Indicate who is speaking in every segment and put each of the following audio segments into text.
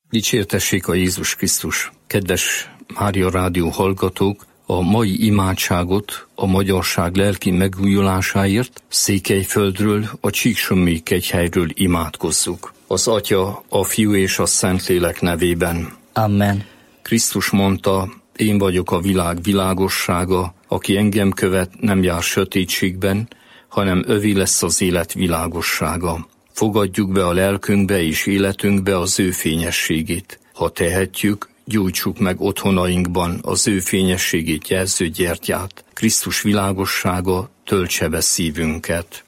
Speaker 1: Dicsértessék a Jézus Krisztus! Kedves Mária Rádió hallgatók! A mai imádságot a magyarság lelki megújulásáért Székelyföldről, a Csíksommi kegyhelyről imádkozzuk. Az Atya, a Fiú és a Szentlélek nevében.
Speaker 2: Amen.
Speaker 1: Krisztus mondta, én vagyok a világ világossága, aki engem követ, nem jár sötétségben, hanem övé lesz az élet világossága. Fogadjuk be a lelkünkbe és életünkbe az ő fényességét. Ha tehetjük, gyújtsuk meg otthonainkban az ő fényességét jelző gyertyát. Krisztus világossága töltse be szívünket.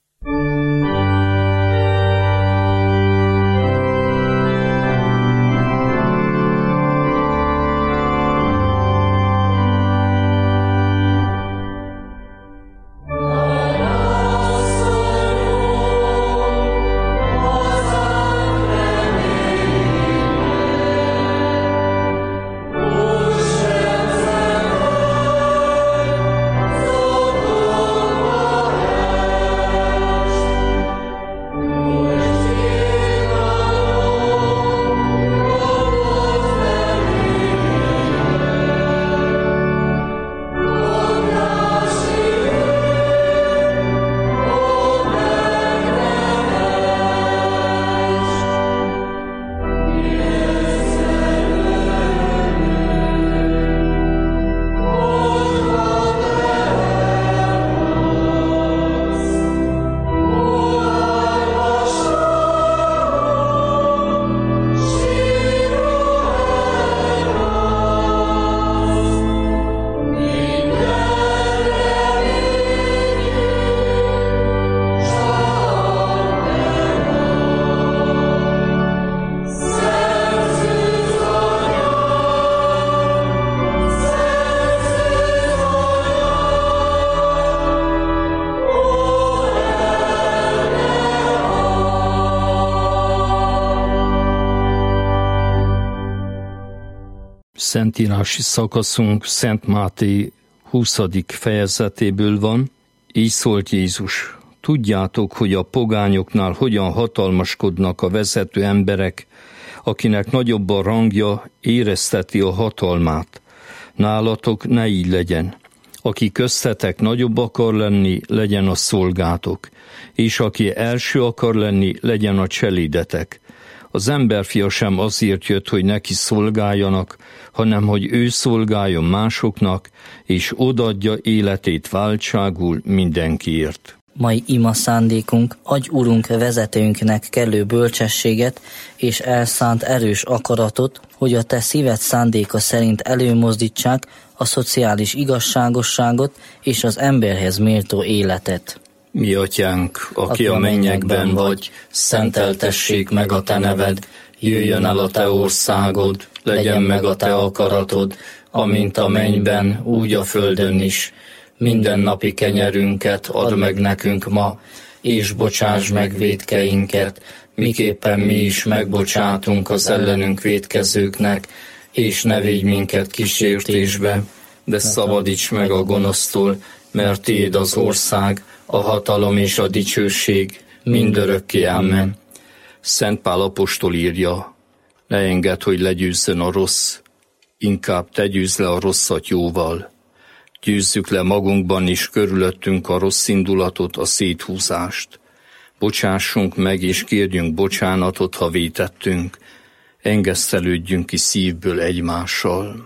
Speaker 1: Szentírási szakaszunk Szent Máté 20. fejezetéből van. Így szólt Jézus: tudjátok, hogy a pogányoknál hogyan hatalmaskodnak a vezető emberek, akinek nagyobb a rangja, érezteti a hatalmát. Nálatok ne így legyen. Aki köztetek nagyobb akar lenni, legyen a szolgátok, és aki első akar lenni, legyen a cselédetek. Az emberfia sem azért jött, hogy neki szolgáljanak, hanem hogy ő szolgáljon másoknak, és odaadja életét váltságul mindenkiért.
Speaker 2: Mai ima szándékunk: adj Urunk vezetőnknek kellő bölcsességet és elszánt erős akaratot, hogy a te szíved szándéka szerint előmozdítsák a szociális igazságosságot és az emberhez méltó életet.
Speaker 1: Mi atyánk, aki a mennyekben vagy, szenteltessék meg a te neved, jöjjön el a te országod, legyen meg a te akaratod, amint a mennyben, úgy a földön is. Mindennapi kenyerünket add meg nekünk ma, és bocsáss meg vétkeinket, miképpen mi is megbocsátunk az ellenünk vétkezőknek, és ne védj minket kísértésbe, de szabadíts meg a gonosztól, mert tiéd az ország, a hatalom és a dicsőség mindörökké. Amen. Szent Pál apostol írja: ne engedd, hogy legyőzzön a rossz, inkább te győzd le a rosszat jóval. Győzzük le magunkban és körülöttünk a rossz indulatot, a széthúzást. Bocsássunk meg és kérjünk bocsánatot, ha vétettünk. Engesztelődjünk ki szívből egymással.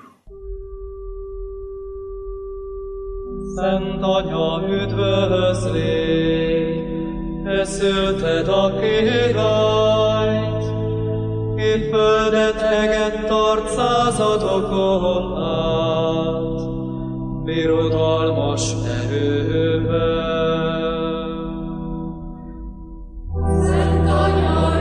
Speaker 3: Szent Anya, üdvözlégy, te szülted a királyt, ki földet egett tart századokon át, birodalmas erővel.
Speaker 4: Szent Anya,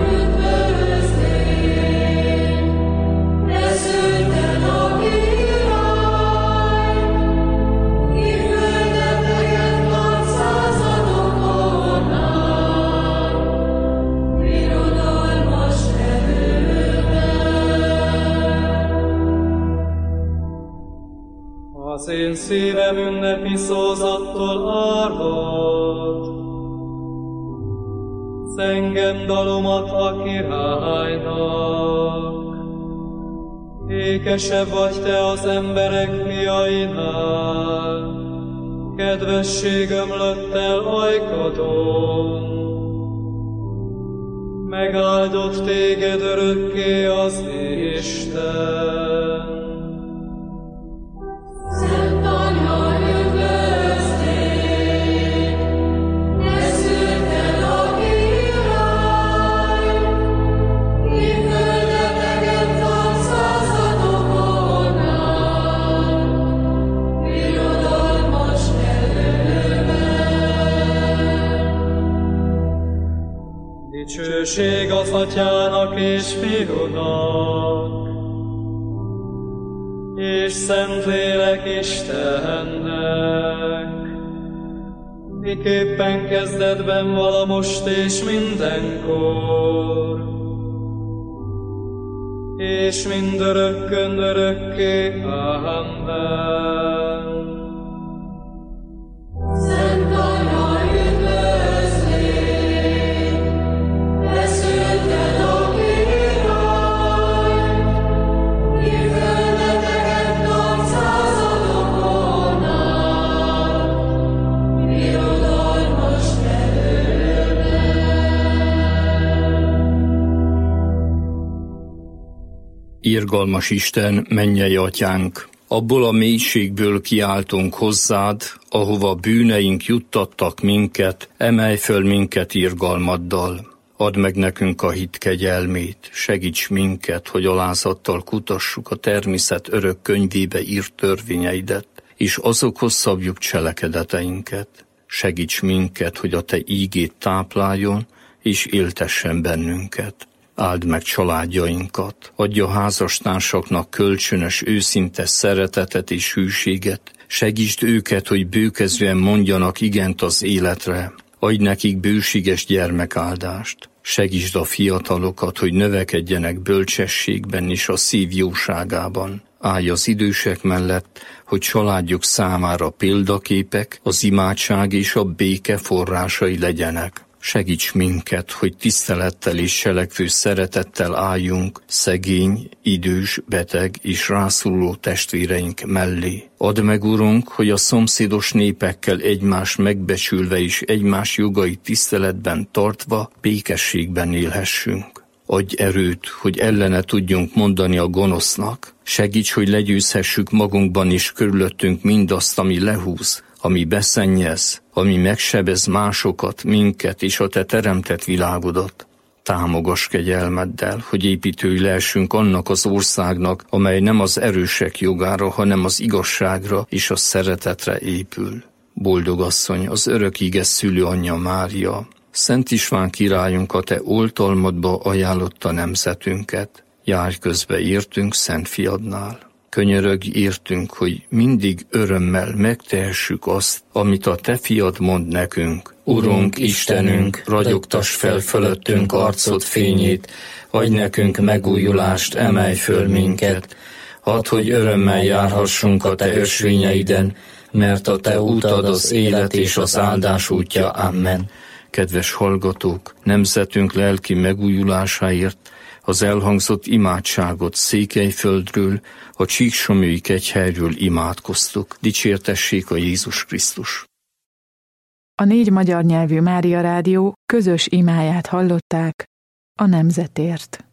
Speaker 4: üdvözlégy, te szülted a királyt, ki földet egett tart századokon át, birodalmas erővel.
Speaker 3: Az én szívem ünnepi szózattól árvad, zengem dalomat a királynak. Ékesebb vagy te az emberek fiainál, kedvesség ömlött el ajkadon. Megáldott téged örökké az Isten.
Speaker 4: Szent Anya, üdvözlégy, te szülted a király, ki földeteket van századokon át, birodalmas nevében.
Speaker 3: Dicsőség az Atyának és Fiúnak, és Szentlélek Istennek, miképpen kezdetben vala most és mindenkor, és mindörökkön örökké. Amen.
Speaker 4: Szent Anya, üdvözlégy, te szülted a királyt, ki földeteket tart századokon át, birodalmas nevében.
Speaker 1: Irgalmas Isten, mennyei Atyánk, abból a mélységből kiáltunk hozzád, ahova bűneink juttattak minket, emelj föl minket irgalmaddal. Add meg nekünk a hit kegyelmét, segíts minket, hogy alázattal kutassuk a természet örök könyvébe írt törvényeidet, és azokhoz szabjuk cselekedeteinket. Segíts minket, hogy a te ígét tápláljon, és éltessen bennünket. Áld meg családjainkat, adja házastársaknak kölcsönös, őszinte szeretetet és hűséget, segítsd őket, hogy bőkezően mondjanak igent az életre, adj nekik bőséges gyermekáldást, segítsd a fiatalokat, hogy növekedjenek bölcsességben és a szív jóságában. Állj az idősek mellett, hogy családjuk számára példaképek, az imádság és a béke forrásai legyenek. Segíts minket, hogy tisztelettel és selekvő szeretettel álljunk szegény, idős, beteg és rászoruló testvéreink mellé. Add meg, Urunk, hogy a szomszédos népekkel egymást megbecsülve és egymás jogait tiszteletben tartva békességben élhessünk. Adj erőt, hogy ellene tudjunk mondani a gonosznak. Segíts, hogy legyőzhessük magunkban és körülöttünk mindazt, ami lehúz, ami beszennyez, ami megsebez másokat, minket és a te teremtett világodat. Támogass kegyelmeddel, hogy építői lehessünk annak az országnak, amely nem az erősek jogára, hanem az igazságra és a szeretetre épül. Boldog asszony, az örök íge szülő anyja Mária, Szent István királyunk a te oltalmadba ajánlotta nemzetünket. Járj közbe értünk Szent Fiadnál. Könyörögj értünk, hogy mindig örömmel megtehessük azt, amit a te fiad mond nekünk.
Speaker 2: Urunk, Istenünk, ragyogtass fel fölöttünk arcod fényét, adj nekünk megújulást, emelj föl minket. Add, hogy örömmel járhassunk a te ösvényeiden, mert a te útad az élet és az áldás útja. Amen.
Speaker 1: Kedves hallgatók, nemzetünk lelki megújulásáért az elhangzott imádságot Székelyföldről, a Csíksomlyói kegyhelyről imádkoztuk. Dicsértessék a Jézus Krisztus!
Speaker 5: A 4 magyar nyelvű Mária Rádió közös imáját hallották a nemzetért.